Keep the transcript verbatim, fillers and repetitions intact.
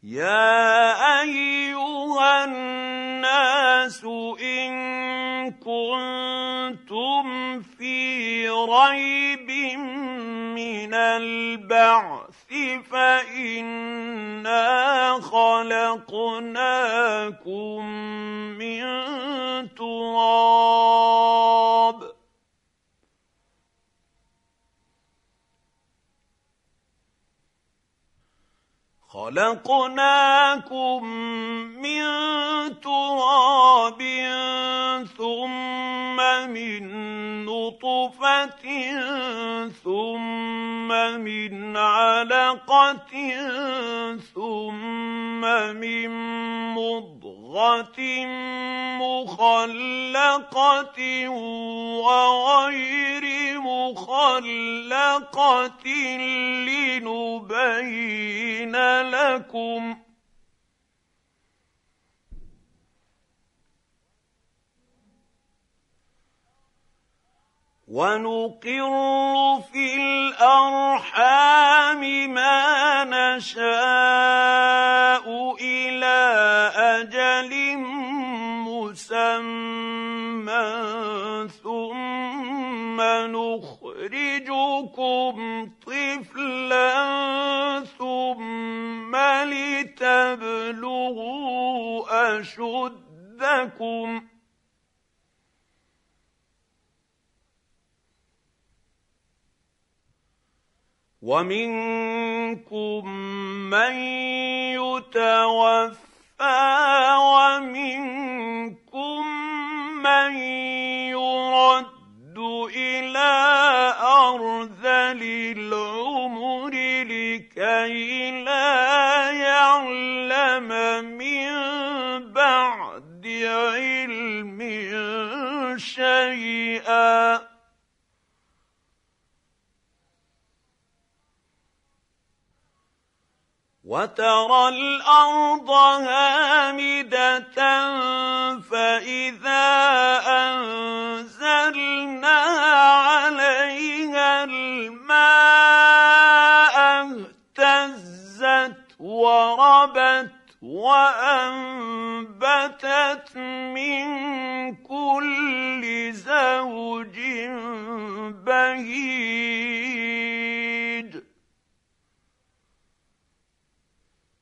يا أيها الناس إن كنتم في ريب من البعث فإنا خلقناكم من تراب خلقناكم من تراب ثم من نطفة ثم من علقة ثم من مضغة مخلقة وغير مخلقة لنبين لكم ونقر في الأرحام ما نشاء إلى أجل مسمى ثم نخرجكم طفلا ثم لتبلغوا أشدكم ومنكم من يتوفى ومنكم من يرد إلى أرذل العمر لكي لا يعلم من بعد علم شيئا وترى الأرض هامدة فإذا أنزلنا عليها الماء اهتزت وربت وأنبتت من كل زوج بهيج